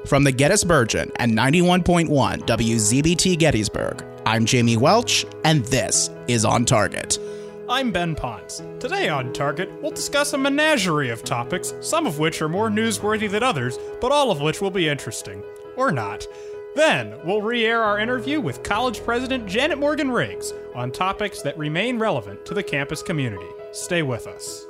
From the Gettysburgian and 91.1 WZBT Gettysburg, I'm Jamie Welch, and this is On Target. I'm Ben Ponce. Today on Target, we'll discuss a menagerie of topics, some of which are more newsworthy than others, but all of which will be interesting. Or not. Then, we'll re-air our interview with College President Janet Morgan Riggs on topics that remain relevant to the campus community. Stay with us.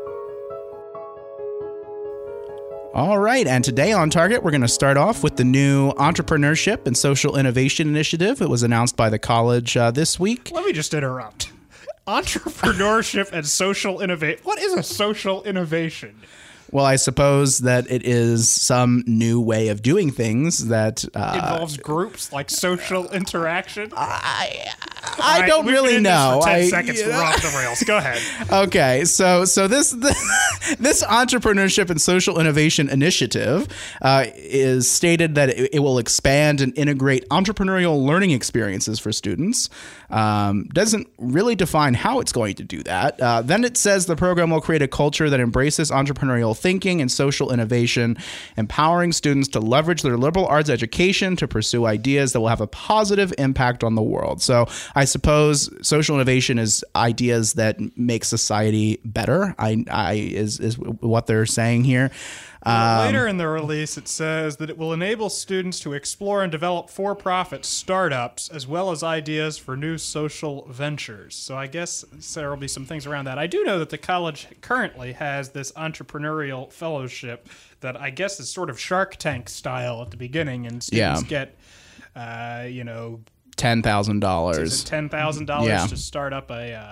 All right, and today on Target, we're going to start off with the new Entrepreneurship and Social Innovation Initiative. It was announced by the college this week. Let me just interrupt. Entrepreneurship and social innovation. What is a social innovation? Well, I suppose that it is some new way of doing things that involves groups like social interaction. I don't really know. For 10 seconds, we're off the rails. Go ahead. Okay, so this Entrepreneurship and Social Innovation Initiative is stated that it will expand and integrate entrepreneurial learning experiences for students. Doesn't really define how it's going to do that. Then it says the program will create a culture that embraces entrepreneurial thinking and social innovation, empowering students to leverage their liberal arts education to pursue ideas that will have a positive impact on the world. So I suppose social innovation is ideas that make society better, is what they're saying here. Later in the release, it says that it will enable students to explore and develop for-profit startups as well as ideas for new social ventures. So I guess there will be some things around that. I do know that the college currently has this entrepreneurial fellowship that I guess is sort of Shark Tank style at the beginning, and students get, $10,000. $10,000 to start up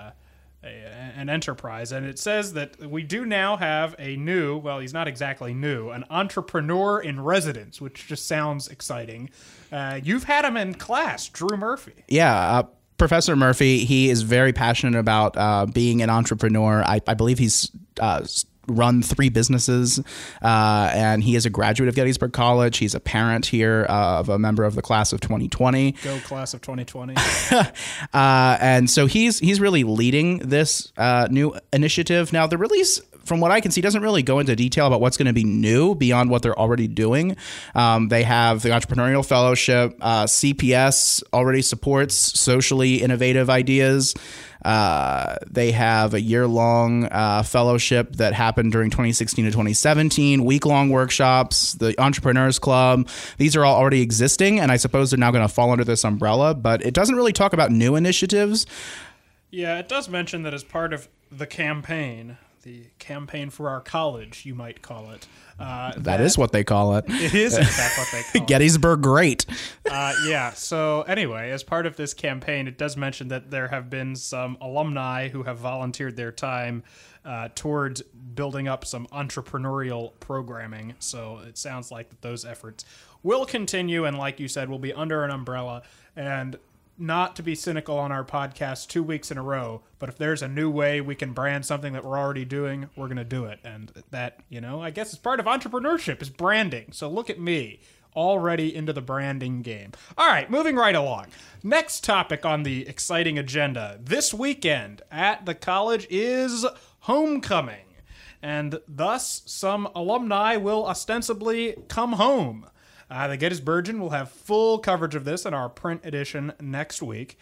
an enterprise. And it says that we do now have a new, well, he's not exactly new, an entrepreneur in residence, which just sounds exciting. You've had him in class, Drew Murphy. Yeah, Professor Murphy, he is very passionate about being an entrepreneur. I believe he's run 3 businesses, and he is a graduate of Gettysburg College. He's a parent here of a member of the class of 2020. Go class of 2020. And so he's really leading this new initiative. Now, the release, from what I can see, doesn't really go into detail about what's going to be new beyond what they're already doing. They have the Entrepreneurial Fellowship. CPS already supports socially innovative ideas. They have a year-long fellowship that happened during 2016 to 2017, week-long workshops, the Entrepreneurs Club. These are all already existing, and I suppose they're now going to fall under this umbrella, but it doesn't really talk about new initiatives. Yeah, it does mention that as part of the campaign for our college, you might call it. That is what they call it. It is in fact what they call it. Gettysburg Great. So anyway, as part of this campaign, it does mention that there have been some alumni who have volunteered their time towards building up some entrepreneurial programming. So it sounds like that those efforts will continue, and like you said, will be under an umbrella. And not to be cynical on our podcast 2 weeks in a row, but if there's a new way we can brand something that we're already doing, we're going to do it. And that, I guess it's part of entrepreneurship is branding. So look at me, already into the branding game. All right, moving right along. Next topic on the exciting agenda this weekend at the college is homecoming. And thus, some alumni will ostensibly come home. The Gettysburgian will have full coverage of this in our print edition next week.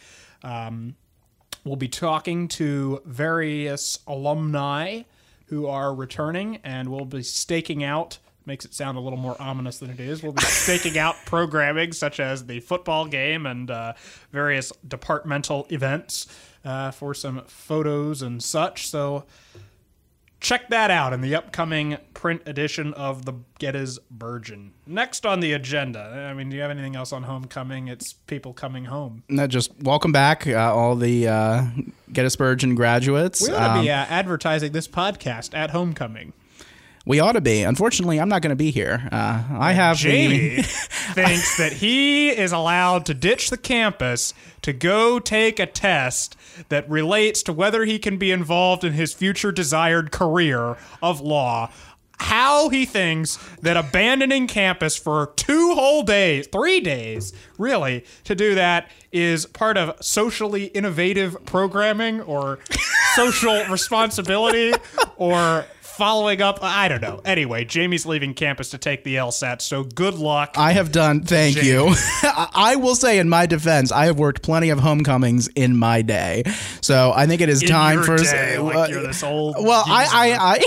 We'll be talking to various alumni who are returning, and we'll be staking out, makes it sound a little more ominous than it is, we'll be staking out programming such as the football game and various departmental events for some photos and such. So check that out in the upcoming print edition of the Gettysburgian. Next on the agenda, do you have anything else on homecoming? It's people coming home. No, just welcome back, all the Gettysburgian graduates. We ought to be advertising this podcast at homecoming. We ought to be. Unfortunately, I'm not going to be here. Jamie thinks that he is allowed to ditch the campus to go take a test that relates to whether he can be involved in his future desired career of law. How he thinks that abandoning campus for 2 whole days, 3 days, really, to do that is part of socially innovative programming or social responsibility or following up. I don't know. Anyway, Jamie's leaving campus to take the LSAT, so good luck. I have done. Thank you. I will say, in my defense, I have worked plenty of homecomings in my day, so I think it is time your for. Day, like you're this old. Well, geezer.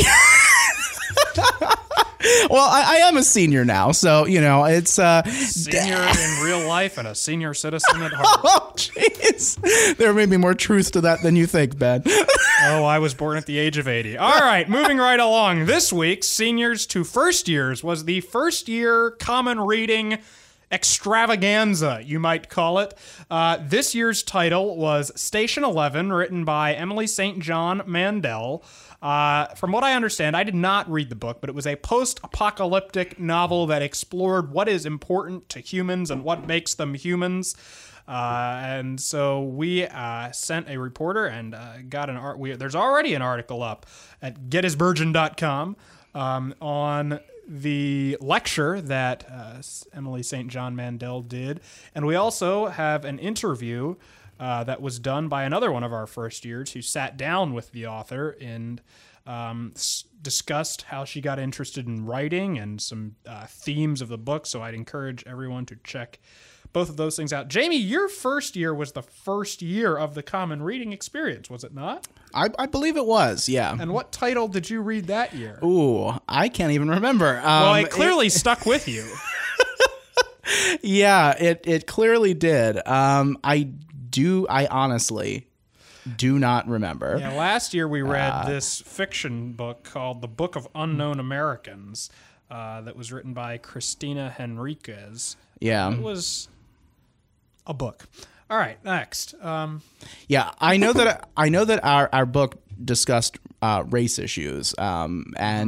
Well, I am a senior now, so it's Senior in real life and a senior citizen at heart. Oh, jeez. There may be more truth to that than you think, Ben. Oh, I was born at the age of 80. All right, moving right along. This week, seniors to first years was the first year common reading extravaganza, you might call it. This year's title was Station 11, written by Emily St. John Mandel. From what I understand, I did not read the book, but it was a post-apocalyptic novel that explored what is important to humans and what makes them humans. And so we sent a reporter and got an art. There's already an article up at getisvirgin.com on the lecture that Emily St. John Mandel did. And we also have an interview that was done by another one of our first years who sat down with the author and discussed how she got interested in writing and some themes of the book. So I'd encourage everyone to check both of those things out. Jamie, your first year was the first year of the Common Reading Experience, was it not? I believe it was, yeah. And what title did you read that year? Ooh, I can't even remember. Well, it clearly stuck with you. Yeah, it clearly did. I honestly do not remember. Yeah, last year we read this fiction book called The Book of Unknown Americans that was written by Christina Henriquez. Yeah. It was a book. All right, next. Yeah, I know that our book discussed race issues, and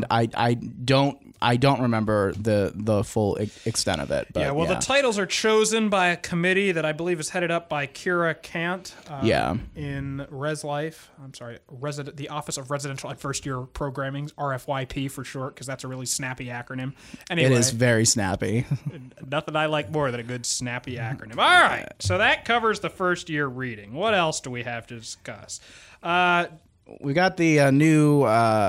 I don't remember the full extent of it. But yeah, well, the titles are chosen by a committee that I believe is headed up by Kira Kant. In ResLife. I'm sorry, the Office of Residential and First Year Programming, RFYP for short, because that's a really snappy acronym. Anyway, it is very snappy. Nothing I like more than a good snappy acronym. All right, so that covers the first year reading. What else do we have to discuss? We got the new,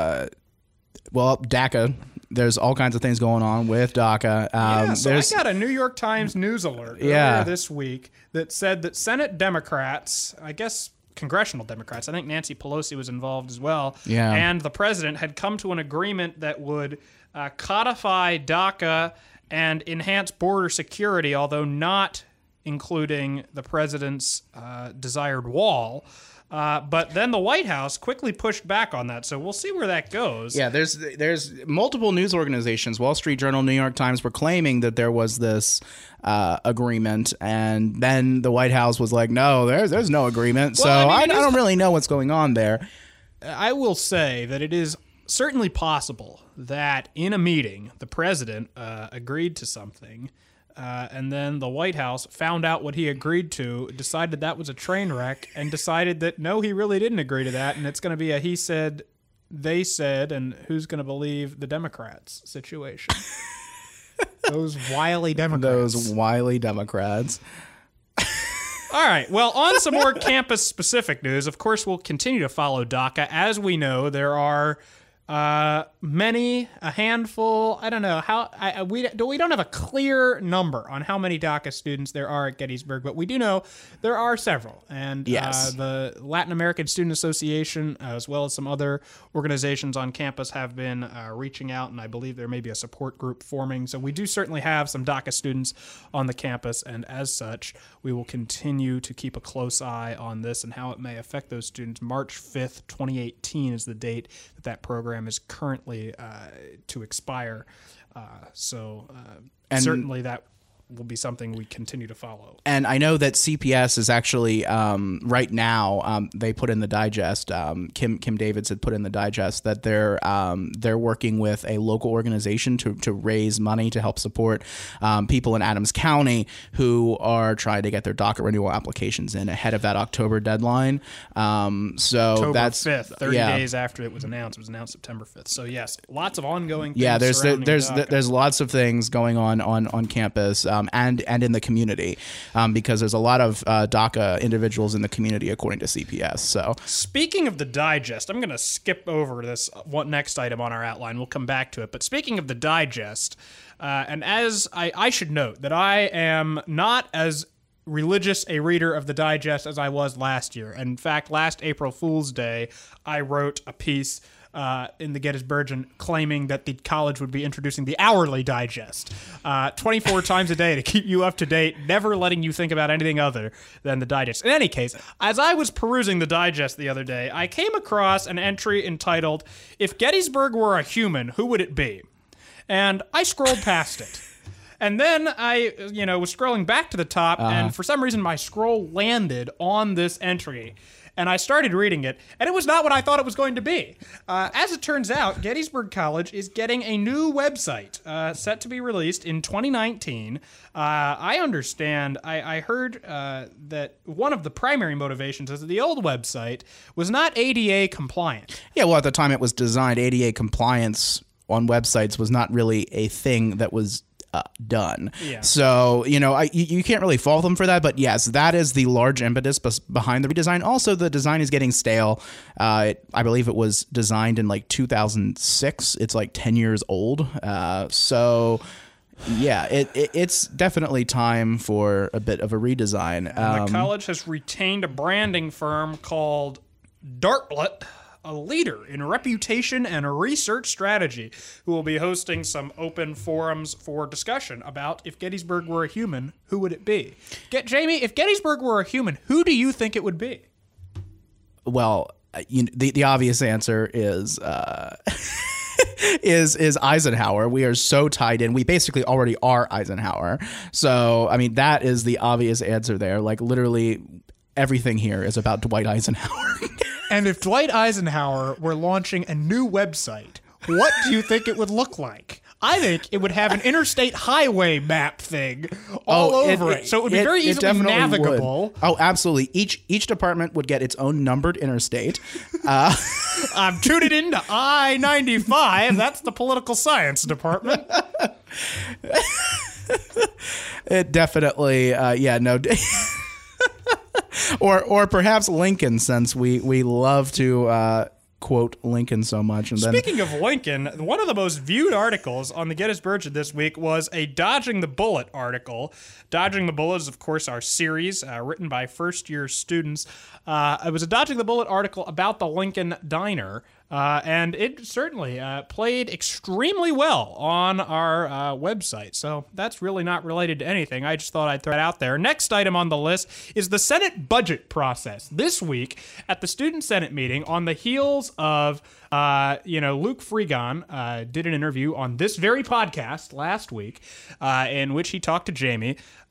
DACA. There's all kinds of things going on with DACA. So I got a New York Times news alert earlier this week that said that Senate Democrats, I guess congressional Democrats, I think Nancy Pelosi was involved as well, and the president had come to an agreement that would codify DACA and enhance border security, although not including the president's desired wall. But then the White House quickly pushed back on that, so we'll see where that goes. Yeah, there's multiple news organizations, Wall Street Journal, New York Times, were claiming that there was this agreement, and then the White House was like, no, there's no agreement. Well, I don't really know what's going on there. I will say that it is certainly possible that in a meeting, the president agreed to something, and then the White House found out what he agreed to, decided that was a train wreck, and decided that, no, he really didn't agree to that, and it's going to be a he said, they said, and who's going to believe the Democrats situation. Those wily Democrats. All right, well, on some more campus-specific news, of course, we'll continue to follow DACA. As we know, there are a handful. I don't know how. We don't have a clear number on how many DACA students there are at Gettysburg, but we do know there are several. And the Latin American Student Association, as well as some other organizations on campus, have been reaching out, and I believe there may be a support group forming. So we do certainly have some DACA students on the campus, and as such, we will continue to keep a close eye on this and how it may affect those students. March 5th, 2018 is the date that program is currently to expire. And certainly that will be something we continue to follow. And I know that CPS is actually right now. They put in the digest. Kim Davids had put in the digest that they're working with a local organization to raise money to help support people in Adams County who are trying to get their DACA renewal applications in ahead of that October deadline. October that's 5th, 30 days after it was announced. It was announced September 5th. So yes, lots of ongoing things. Yeah, there's lots of things going on campus. and in the community, because there's a lot of DACA individuals in the community, according to CPS. So, speaking of the digest, I'm going to skip over this next item on our outline. We'll come back to it. But speaking of the digest, and as I should note that I am not as religious a reader of the digest as I was last year. In fact, last April Fool's Day, I wrote a piece in the Gettysburgian claiming that the college would be introducing the hourly digest 24 times a day to keep you up to date, never letting you think about anything other than the digest. In any case, as I was perusing the digest the other day, I came across an entry entitled, "If Gettysburg Were a Human, Who Would It Be?" And I scrolled past it. And then I, was scrolling back to the top, and for some reason my scroll landed on this entry. And I started reading it, and it was not what I thought it was going to be. As it turns out, Gettysburg College is getting a new website set to be released in 2019. I understand, I heard that one of the primary motivations is that the old website was not ADA compliant. Yeah, well, at the time it was designed, ADA compliance on websites was not really a thing that was done. Yeah. So, you can't really fault them for that, but yes, that is the large impetus behind the redesign. Also, the design is getting stale. I believe it was designed in like 2006. It's like 10 years old. So yeah, it's definitely time for a bit of a redesign. The college has retained a branding firm called Dartlet, a leader in reputation and research strategy, who will be hosting some open forums for discussion about if Gettysburg were a human, who would it be? Jamie, if Gettysburg were a human, who do you think it would be? Well, the obvious answer is is Eisenhower. We are so tied in. We basically already are Eisenhower. So, I mean, that is the obvious answer there. Like, literally everything here is about Dwight Eisenhower. And if Dwight Eisenhower were launching a new website, what do you think it would look like? I think it would have an interstate highway map thing all over it. So it would be very easily navigable. Would. Oh, absolutely. Each department would get its own numbered interstate. I'm tuning into I-95. That's the political science department. It definitely, or perhaps Lincoln, since we love to quote Lincoln so much. And speaking of Lincoln, one of the most viewed articles on the Gettysburgian this week was a Dodging the Bullet article. Dodging the Bullet is, of course, our series written by first-year students. It was a Dodging the Bullet article about the Lincoln Diner. And it certainly played extremely well on our website. So that's really not related to anything. I just thought I'd throw it out there. Next item on the list is the Senate budget process. This week at the Student Senate meeting, on the heels of, Luke Fregon did an interview on this very podcast last week in which he talked to Jamie.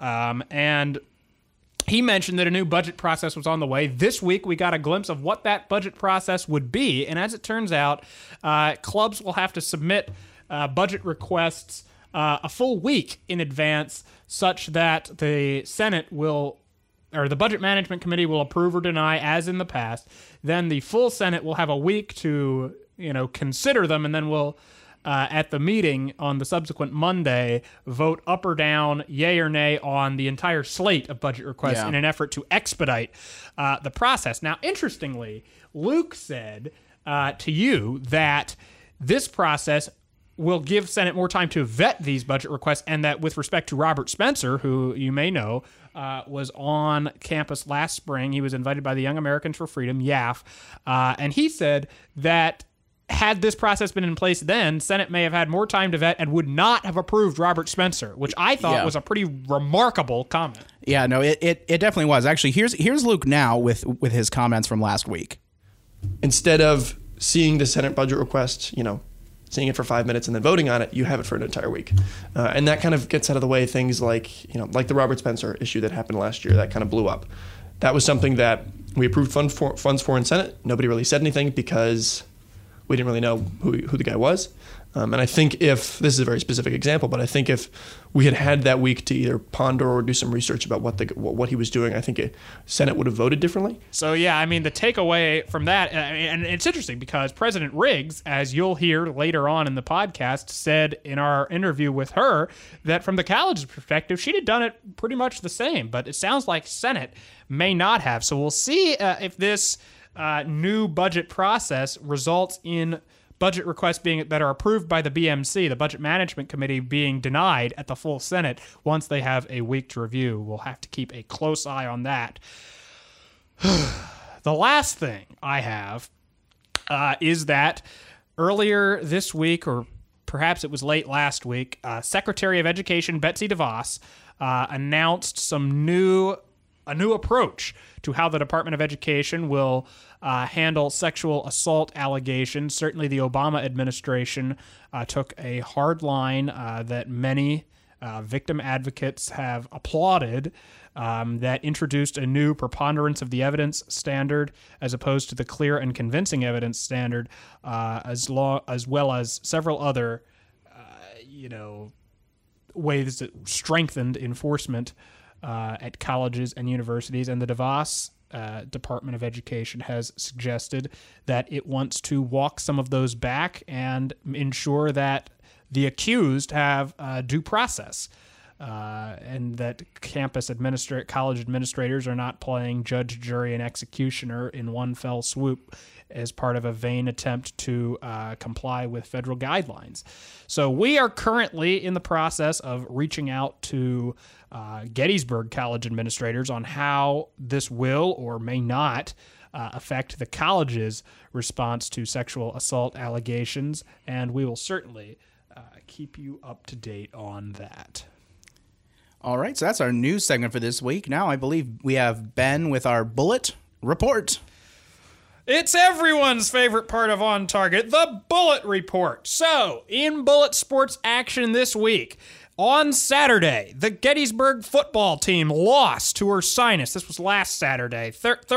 And he mentioned that a new budget process was on the way. This week, we got a glimpse of what that budget process would be. And as it turns out, clubs will have to submit budget requests a full week in advance, such that the Senate will, or the Budget Management Committee will approve or deny, as in the past. Then the full Senate will have a week to, consider them, and then we'll, at the meeting on the subsequent Monday, vote up or down, yay or nay, on the entire slate of budget requests in an effort to expedite the process. Now, interestingly, Luke said to you that this process will give Senate more time to vet these budget requests, and that with respect to Robert Spencer, who you may know was on campus last spring, he was invited by the Young Americans for Freedom, YAF, and he said that had this process been in place then, Senate may have had more time to vet and would not have approved Robert Spencer, which I thought was a pretty remarkable comment. Yeah, no, it definitely was. Actually, here's Luke now with his comments from last week. Instead of seeing the Senate budget request, seeing it for 5 minutes and then voting on it, you have it for an entire week. And that kind of gets out of the way things like the Robert Spencer issue that happened last year that kind of blew up. That was something that we approved funds for in Senate. Nobody really said anything because we didn't really know who the guy was. And I think if, this is a very specific example, but I think if we had that week to either ponder or do some research about what he was doing, I think Senate would have voted differently. So, yeah, I mean, the takeaway from that, and it's interesting because President Riggs, as you'll hear later on in the podcast, said in our interview with her that from the college's perspective, she'd have done it pretty much the same. But it sounds like Senate may not have. So we'll see if this new budget process results in budget requests that are approved by the BMC, the Budget Management Committee, being denied at the full Senate once they have a week to review. We'll have to keep a close eye on that. The last thing I have is that earlier this week, or perhaps it was late last week, Secretary of Education Betsy DeVos announced a new approach to how the Department of Education will handle sexual assault allegations. Certainly the Obama administration took a hard line that many victim advocates have applauded, that introduced a new preponderance of the evidence standard as opposed to the clear and convincing evidence standard, as well as several other ways that strengthened enforcement at colleges and universities. And the DeVos Department of Education has suggested that it wants to walk some of those back and ensure that the accused have due process, and that college administrators are not playing judge, jury, and executioner in one fell swoop as part of a vain attempt to comply with federal guidelines. So we are currently in the process of reaching out to Gettysburg College administrators on how this will or may not affect the college's response to sexual assault allegations, and we will certainly keep you up to date on that. All right, so that's our news segment for this week. Now I believe we have Ben with our Bullet Report. It's everyone's favorite part of On Target, the Bullet Report. So, in Bullet Sports action this week, on Saturday, the Gettysburg football team lost to Ursinus. This was last Saturday,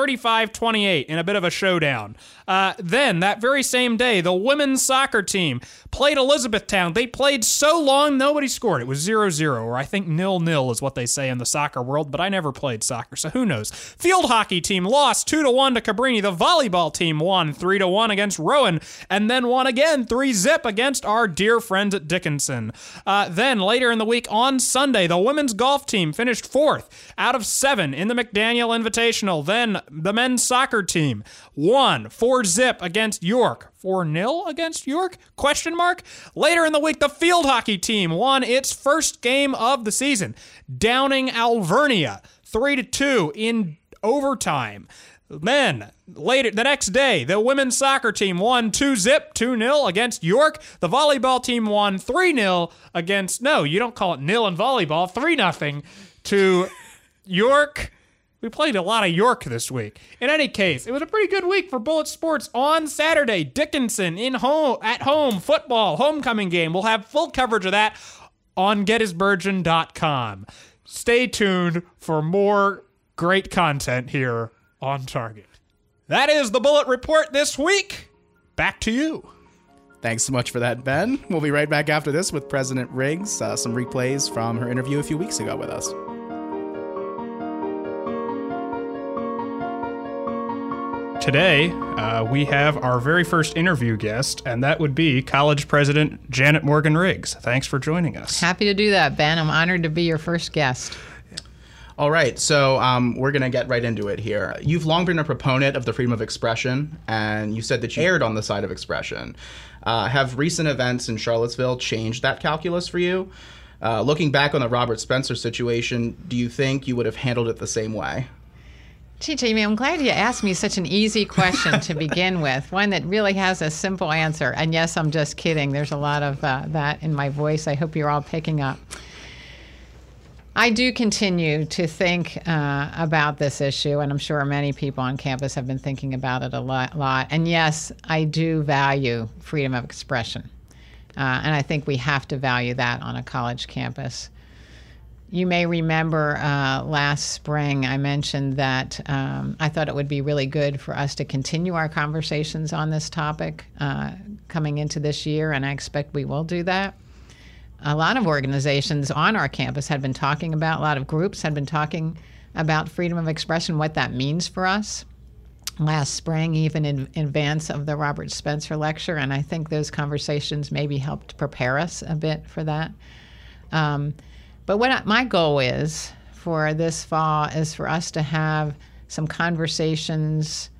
35-28 in a bit of a showdown. Then, that very same day, the women's soccer team played Elizabethtown. They played so long, nobody scored. It was 0-0, or I think 0-0 is what they say in the soccer world, but I never played soccer, so who knows. Field hockey team lost 2-1 to Cabrini. The volleyball team won 3-1 against Rowan, and then won again 3-0 against our dear friends at Dickinson. Then, later in the week, on Sunday, the women's golf team finished 4th out of 7 in the McDaniel Invitational. Then, the men's soccer team won 4-0 against York. 4-0 against York? Question mark. Later in the week, the field hockey team won its first game of the season, downing Alvernia 3-2 in overtime. Then, later the next day, the women's soccer team won 2-0 against York. The volleyball team won 3-0 against, no, you don't call it nil in volleyball, 3-0 to York. We played a lot of York this week. In any case, it was a pretty good week for Bullet Sports. On Saturday, Dickinson at home football homecoming game. We'll have full coverage of that on Gettysburgian.com. Stay tuned for more great content here on Target. That is the Bullet Report this week. Back to you. Thanks so much for that, Ben. We'll be right back after this with President Riggs, some replays from her interview a few weeks ago with us. Today, we have our very first interview guest, and that would be College President Janet Morgan Riggs. Thanks for joining us. Happy to do that, Ben. I'm honored to be your first guest. All right, so we're going to get right into it here. You've long been a proponent of the freedom of expression, and you said that you erred on the side of expression. Have recent events in Charlottesville changed that calculus for you? Looking back on the Robert Spencer situation, do you think you would have handled it the same way? Gee, Jamie, I'm glad you asked me such an easy question to begin with, one that really has a simple answer. And yes, I'm just kidding. There's a lot of that in my voice. I hope you're all picking up. I do continue to think about this issue, and I'm sure many people on campus have been thinking about it a lot. And yes, I do value freedom of expression. And I think we have to value that on a college campus. You may remember last spring I mentioned that I thought it would be really good for us to continue our conversations on this topic coming into this year, and I expect we will do that. A lot of organizations on our campus had been talking about, a lot of groups had been talking about freedom of expression, what that means for us last spring, even in advance of the Robert Spencer lecture, and I think those conversations maybe helped prepare us a bit for that. But what my goal is for this fall is for us to have some conversations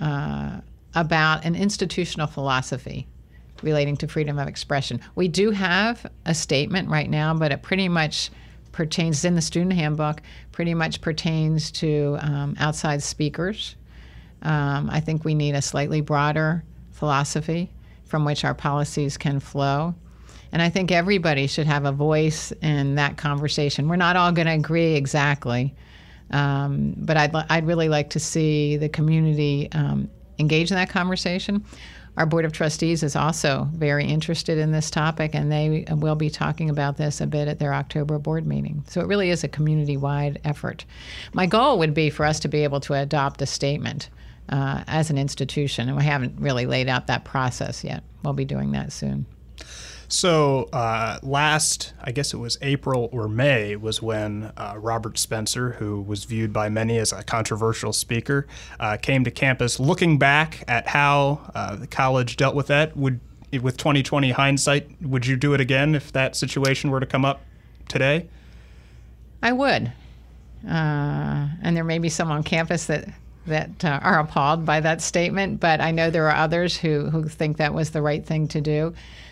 about an institutional philosophy relating to freedom of expression. We do have a statement right now, but it pretty much pertains, in the student handbook, pretty much pertains to outside speakers. I think we need a slightly broader philosophy from which our policies can flow. And I think everybody should have a voice in that conversation. We're not all going to agree exactly, but I'd really like to see the community engage in that conversation. Our Board of Trustees is also very interested in this topic, and they will be talking about this a bit at their October board meeting. So it really is a community-wide effort. My goal would be for us to be able to adopt a statement as an institution, and we haven't really laid out that process yet. We'll be doing that soon. So last, I guess it was April or May, was when Robert Spencer, who was viewed by many as a controversial speaker, came to campus. Looking back at how the college dealt with that, with 2020 hindsight, would you do it again if that situation were to come up today? I would. And there may be some on campus that are appalled by that statement, but I know there are others who think that was the right thing to do.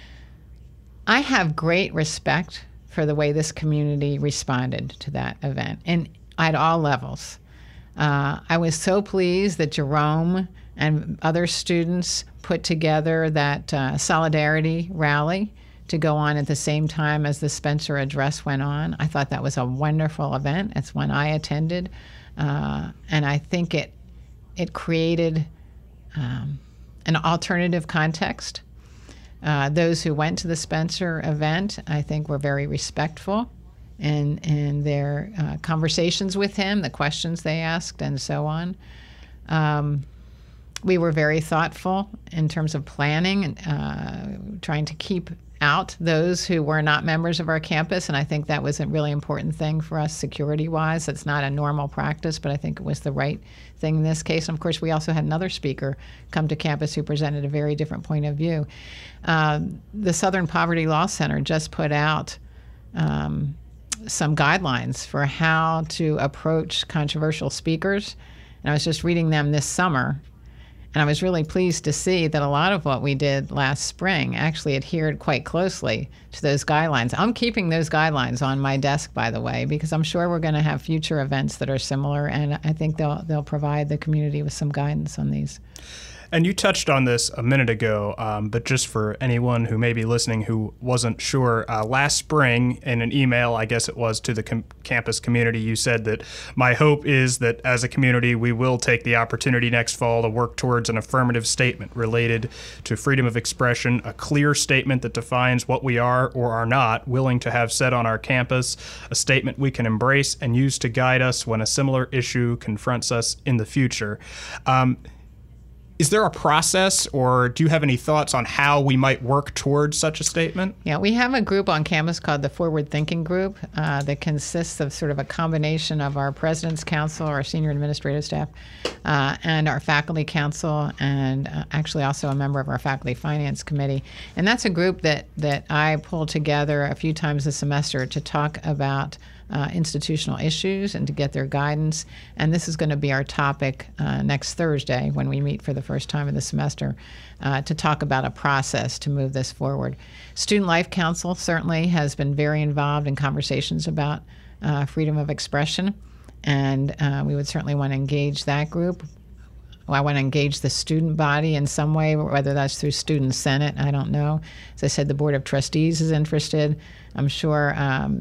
I have great respect for the way this community responded to that event, and at all levels. I was so pleased that Jerome and other students put together that solidarity rally to go on at the same time as the Spencer address went on. I thought that was a wonderful event. It's one I attended, and I think it created an alternative context. Those who went to the Spencer event, I think, were very respectful in their conversations with him, the questions they asked, and so on. We were very thoughtful in terms of planning and trying to keep out those who were not members of our campus, and I think that was a really important thing for us security-wise. It's not a normal practice, but I think it was the right thing in this case. And of course, we also had another speaker come to campus who presented a very different point of view. The Southern Poverty Law Center just put out some guidelines for how to approach controversial speakers, and I was just reading them this summer. And I was really pleased to see that a lot of what we did last spring actually adhered quite closely to those guidelines. I'm keeping those guidelines on my desk, by the way, because I'm sure we're going to have future events that are similar, and I think they'll provide the community with some guidance on these. And you touched on this a minute ago, but just for anyone who may be listening who wasn't sure, last spring in an email, I guess it was, to the campus community, you said that my hope is that as a community, we will take the opportunity next fall to work towards an affirmative statement related to freedom of expression, a clear statement that defines what we are or are not willing to have said on our campus, a statement we can embrace and use to guide us when a similar issue confronts us in the future. Is there a process, or do you have any thoughts on how we might work towards such a statement? Yeah, we have a group on campus called the Forward Thinking Group that consists of sort of a combination of our President's Council, our senior administrative staff, and our faculty council, and actually also a member of our faculty finance committee. And that's a group that I pull together a few times a semester to talk about institutional issues and to get their guidance. And this is going to be our topic next Thursday when we meet for the first time of the semester to talk about a process to move this forward. Student Life Council certainly has been very involved in conversations about freedom of expression, and we would certainly want to engage that group. I want to engage the student body in some way, whether that's through Student Senate, I don't know. As I said, the Board of Trustees is interested. I'm sure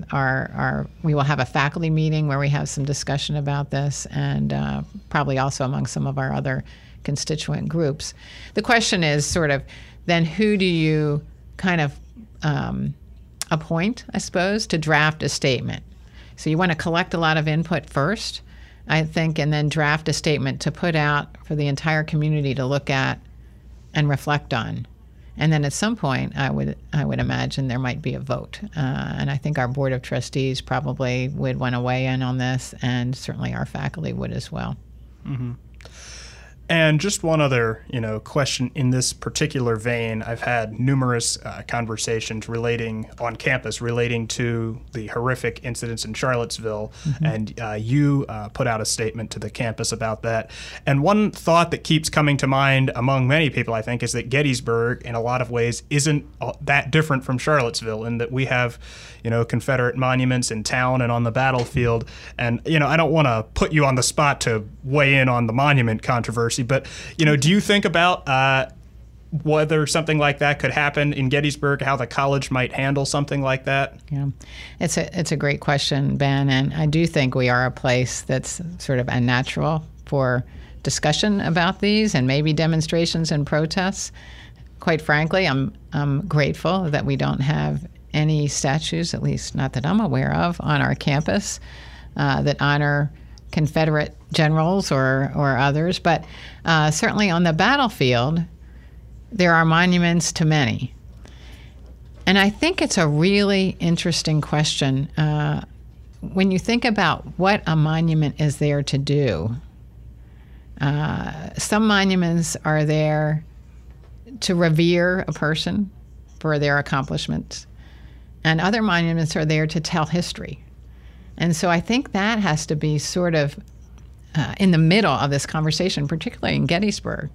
we will have a faculty meeting where we have some discussion about this, and probably also among some of our other constituent groups. The question is sort of, then who do you kind of appoint, I suppose, to draft a statement? So you want to collect a lot of input first, I think, and then draft a statement to put out for the entire community to look at and reflect on. And then at some point, I would imagine there might be a vote. And I think our Board of Trustees probably would want to weigh in on this, and certainly our faculty would as well. Mm-hmm. And just one other, question in this particular vein. I've had numerous conversations on campus relating to the horrific incidents in Charlottesville, and you put out a statement to the campus about that. And one thought that keeps coming to mind among many people, I think, is that Gettysburg, in a lot of ways, isn't that different from Charlottesville, in that we have, Confederate monuments in town and on the battlefield. And, I don't want to put you on the spot to weigh in on the monument controversy, but, do you think about whether something like that could happen in Gettysburg, how the college might handle something like that? Yeah, it's a great question, Ben, and I do think we are a place that's sort of unnatural for discussion about these and maybe demonstrations and protests. Quite frankly, I'm grateful that we don't have any statues, at least not that I'm aware of, on our campus that honor Confederate generals or others. But certainly on the battlefield, there are monuments to many. And I think it's a really interesting question. When you think about what a monument is there to do, some monuments are there to revere a person for their accomplishments, and other monuments are there to tell history. And so I think that has to be sort of in the middle of this conversation, particularly in Gettysburg.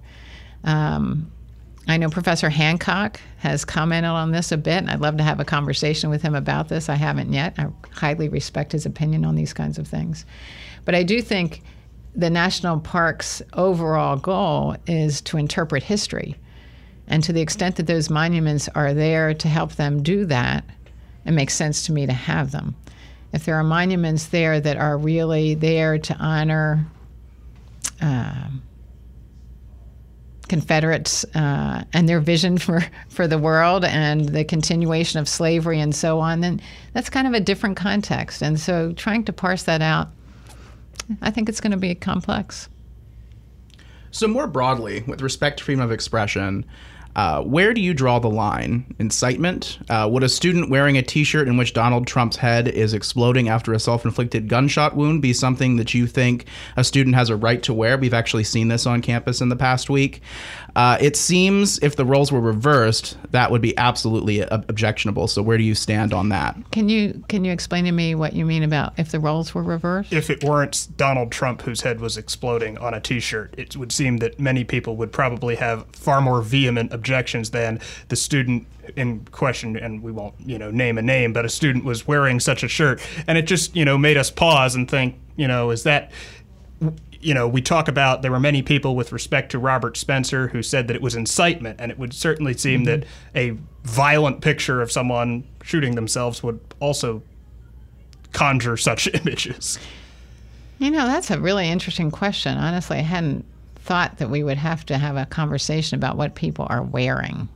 I know Professor Hancock has commented on this a bit, and I'd love to have a conversation with him about this. I haven't yet. I highly respect his opinion on these kinds of things. But I do think the national park's overall goal is to interpret history. And to the extent that those monuments are there to help them do that, it makes sense to me to have them. If there are monuments there that are really there to honor Confederates and their vision for the world and the continuation of slavery and so on, then that's kind of a different context. And so trying to parse that out, I think it's going to be complex. So more broadly, with respect to freedom of expression, where do you draw the line? Incitement? Would a student wearing a T-shirt in which Donald Trump's head is exploding after a self-inflicted gunshot wound be something that you think a student has a right to wear? We've actually seen this on campus in the past week. It seems if the roles were reversed, that would be absolutely objectionable. So where do you stand on that? Can you explain to me what you mean about if the roles were reversed? If it weren't Donald Trump whose head was exploding on a T-shirt, it would seem that many people would probably have far more vehement objections than the student in question, and we won't, name a name, but a student was wearing such a shirt, and it just, made us pause and think, is that... we talk about there were many people with respect to Robert Spencer who said that it was incitement, and it would certainly seem that a violent picture of someone shooting themselves would also conjure such images. That's a really interesting question. Honestly, I hadn't thought that we would have to have a conversation about what people are wearing.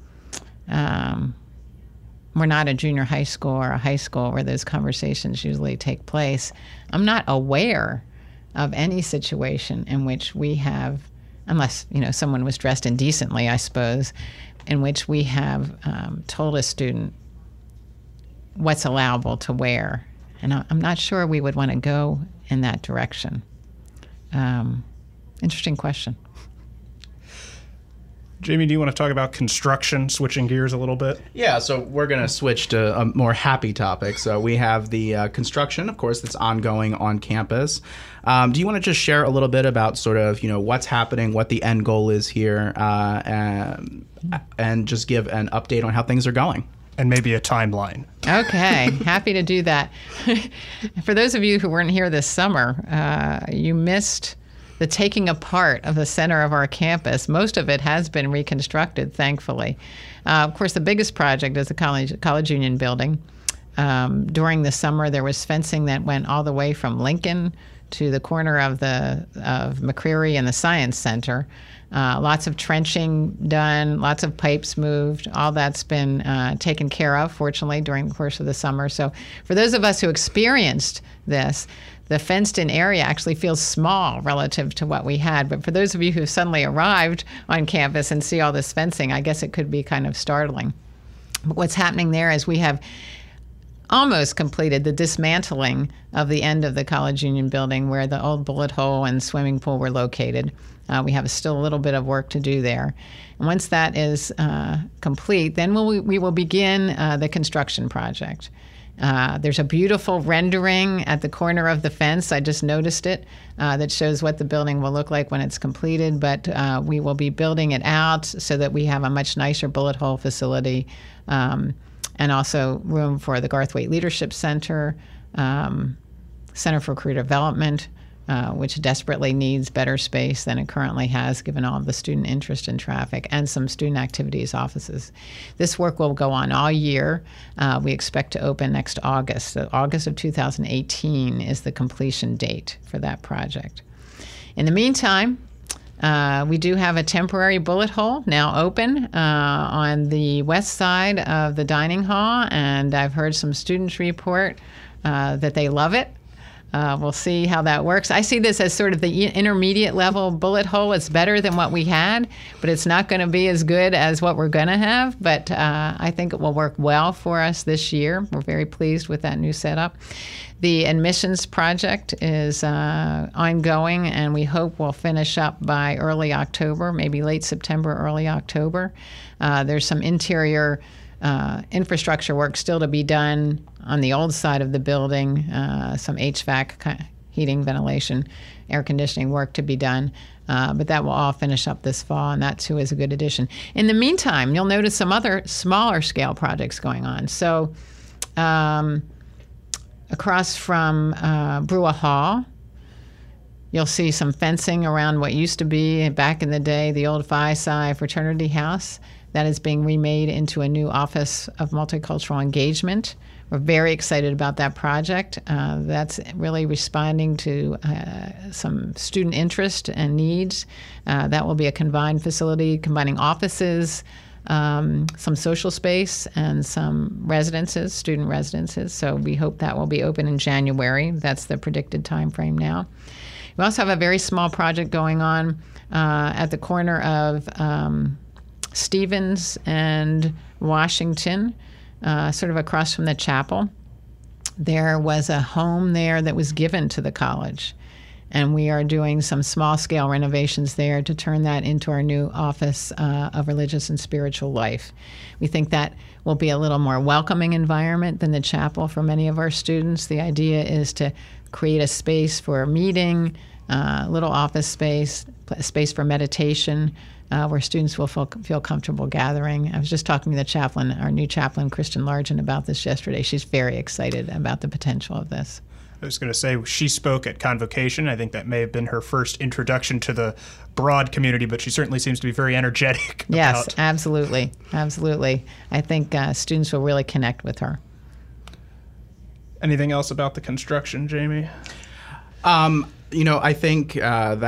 We're not a junior high school or a high school where those conversations usually take place. I'm not aware of any situation in which we have, unless someone was dressed indecently, I suppose, in which we have told a student what's allowable to wear. And I'm not sure we would want to go in that direction. Interesting question. Jamie, do you want to talk about construction, switching gears a little bit? Yeah, so we're going to switch to a more happy topic. So we have the construction, of course, that's ongoing on campus. Do you want to just share a little bit about sort of, what's happening, what the end goal is here, and just give an update on how things are going? And maybe a timeline. Okay, happy to do that. For those of you who weren't here this summer, you missed the taking apart of the center of our campus. Most of it has been reconstructed, thankfully. Of course, the biggest project is the College Union building. During the summer, there was fencing that went all the way from Lincoln to the corner of McCreary and the Science Center. Lots of trenching done, lots of pipes moved. All that's been taken care of, fortunately, during the course of the summer. So for those of us who experienced this, the fenced-in area actually feels small relative to what we had. But for those of you who suddenly arrived on campus and see all this fencing, I guess it could be kind of startling. But what's happening there is we have almost completed the dismantling of the end of the College Union building where the old bullet hole and swimming pool were located. We have still a little bit of work to do there. And once that is complete, then we will begin the construction project. There's a beautiful rendering at the corner of the fence. I just noticed it that shows what the building will look like when it's completed. But we will be building it out so that we have a much nicer bullet hole facility and also room for the Garthwaite Leadership Center, Center for Career Development, which desperately needs better space than it currently has, given all of the student interest and traffic, and some student activities offices. This work will go on all year. We expect to open next August. So August of 2018 is the completion date for that project. In the meantime, we do have a temporary bullet hole now open on the west side of the dining hall, and I've heard some students report that they love it. We'll see how that works. I see this as sort of the intermediate level bullet hole. It's better than what we had, but it's not going to be as good as what we're going to have. But I think it will work well for us this year. We're very pleased with that new setup. The admissions project is ongoing, and we hope we'll finish up by early October, maybe late September, early October. There's some interior infrastructure work still to be done on the old side of the building, some HVAC, heating, ventilation, air conditioning work to be done. But that will all finish up this fall, and that too is a good addition. In the meantime, you'll notice some other smaller scale projects going on. So across from Brewer Hall, you'll see some fencing around what used to be, back in the day, the old Phi Psi fraternity house. That is being remade into a new Office of Multicultural Engagement. We're very excited about that project. That's really responding to some student interest and needs. That will be a combined facility combining offices, some social space, and some residences, student residences. So we hope that will be open in January. That's the predicted time frame now. We also have a very small project going on at the corner of Stevens and Washington, sort of across from the chapel. There was a home there that was given to the college, and we are doing some small-scale renovations there to turn that into our new Office of Religious and Spiritual Life. We think that will be a little more welcoming environment than the chapel for many of our students. The idea is to create a space for meeting, little office space, space for meditation, where students will feel comfortable gathering. I was just talking to the chaplain, our new chaplain, Kristen Largent, about this yesterday. She's very excited about the potential of this. I was going to say, she spoke at Convocation. I think that may have been her first introduction to the broad community, but she certainly seems to be very energetic. Yes, absolutely. Absolutely. I think students will really connect with her. Anything else about the construction, Jamie? I think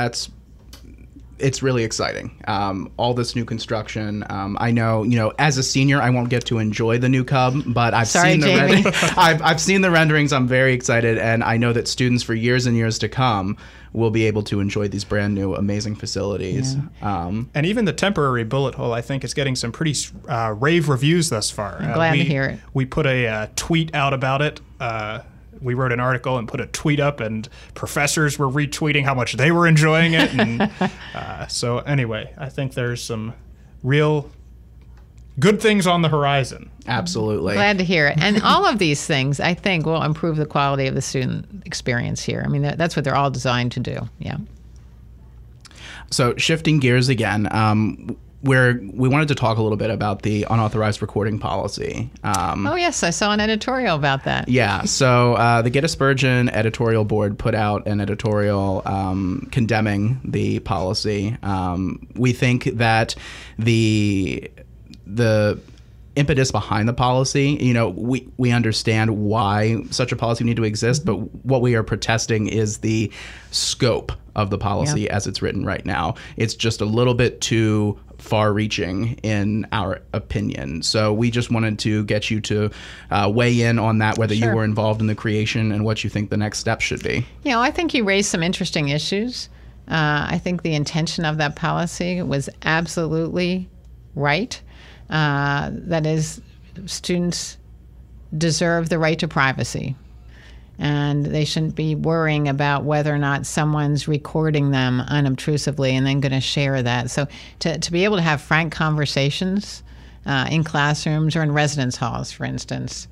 it's really exciting. All this new construction. I know, as a senior, I won't get to enjoy the new Cub, but I've seen the renderings. I'm very excited, and I know that students for years and years to come will be able to enjoy these brand new, amazing facilities. Yeah. And even the temporary bullet hole, I think, is getting some pretty rave reviews thus far. I'm glad to hear it. We put a tweet out about it. We wrote an article and put a tweet up, and professors were retweeting how much they were enjoying it. And so anyway, I think there's some real good things on the horizon. Absolutely. Glad to hear it. And all of these things, I think, will improve the quality of the student experience here. I mean, that's what they're all designed to do. Yeah. So shifting gears again, we wanted to talk a little bit about the unauthorized recording policy. Oh, yes. I saw an editorial about that. Yeah. So the Get a Spurgeon editorial board put out an editorial condemning the policy. We think that the impetus behind the policy. You know, we understand why such a policy would need to exist, but what we are protesting is the scope of the policy as it's written right now. It's just a little bit too far-reaching in our opinion. So we just wanted to get you to weigh in on that, whether you were involved in the creation and what you think the next step should be. You know, I think you raised some interesting issues. I think the intention of that policy was absolutely right. That is, students deserve the right to privacy, and they shouldn't be worrying about whether or not someone's recording them unobtrusively and then going to share that. So to be able to have frank conversations in classrooms or in residence halls, for instance,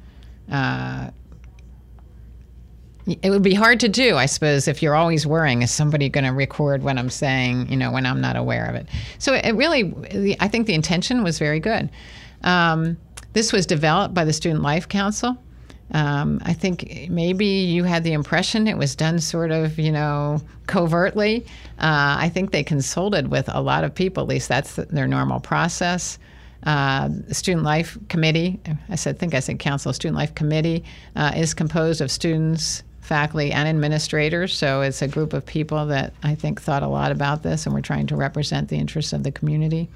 it would be hard to do, I suppose, if you're always worrying, is somebody going to record what I'm saying, you know, when I'm not aware of it. So it really, I think the intention was very good. This was developed by the Student Life Council. I think maybe you had the impression it was done sort of, you know, covertly. I think they consulted with a lot of people, at least that's their normal process. The Student Life Committee, I said Council, Student Life Committee is composed of students, faculty, and administrators. So it's a group of people that I think thought a lot about this, and we're trying to represent the interests of the community.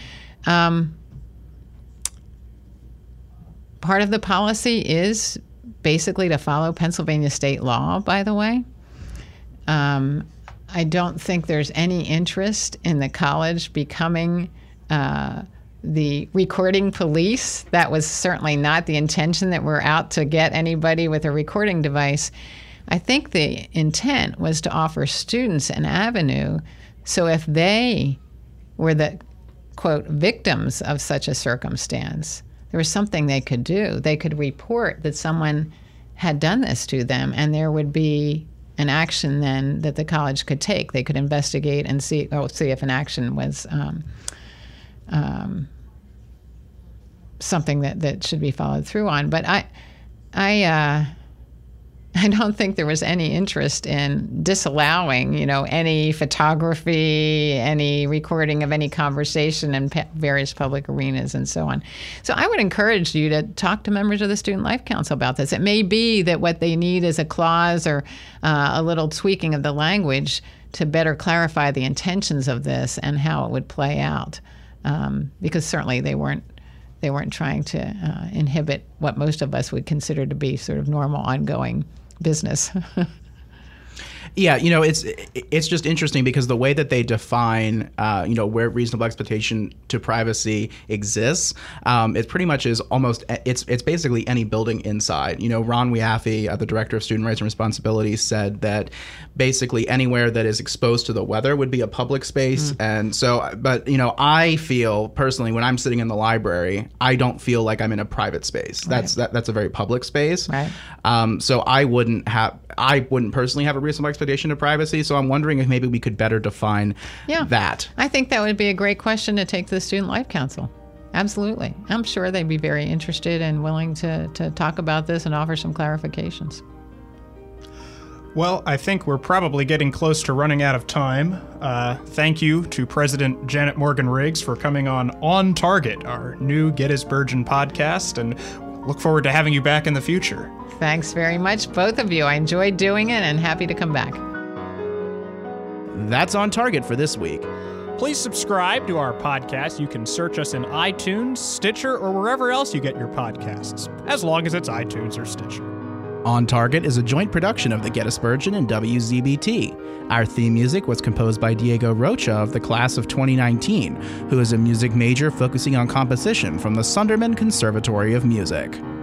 Part of the policy is basically to follow Pennsylvania state law, by the way. I don't think there's any interest in the college becoming the recording police. That was certainly not the intention, that we're out to get anybody with a recording device. I think the intent was to offer students an avenue, so if they were the, quote, victims of such a circumstance, there was something they could do. They could report that someone had done this to them, and there would be an action then that the college could take. They could investigate and see if an action was something that should be followed through on. But I don't think there was any interest in disallowing, you know, any photography, any recording of any conversation in various public arenas and so on. So I would encourage you to talk to members of the Student Life Council about this. It may be that what they need is a clause or a little tweaking of the language to better clarify the intentions of this and how it would play out, because certainly they weren't trying to inhibit what most of us would consider to be sort of normal, ongoing business. Yeah, you know, it's just interesting because the way that they define, you know, where reasonable expectation to privacy exists, it pretty much is almost, it's basically any building inside. You know, Ron Weaffey, the director of Student Rights and Responsibilities, said that basically anywhere that is exposed to the weather would be a public space. And so, but, you know, I feel personally when I'm sitting in the library, I don't feel like I'm in a private space. That's a very public space. Right. So I wouldn't personally have a reasonable expectation to privacy. So I'm wondering if maybe we could better define that. I think that would be a great question to take to the Student Life Council. Absolutely. I'm sure they'd be very interested and willing to talk about this and offer some clarifications. Well, I think we're probably getting close to running out of time. Thank you to President Janet Morgan Riggs for coming on Target, our new Gettysburgian podcast, and look forward to having you back in the future. Thanks very much, both of you. I enjoyed doing it and happy to come back. That's On Target for this week. Please subscribe to our podcast. You can search us in iTunes, Stitcher, or wherever else you get your podcasts, as long as it's iTunes or Stitcher. On Target is a joint production of the Gettysburgian and WZBT. Our theme music was composed by Diego Rocha of the class of 2019, who is a music major focusing on composition from the Sunderman Conservatory of Music.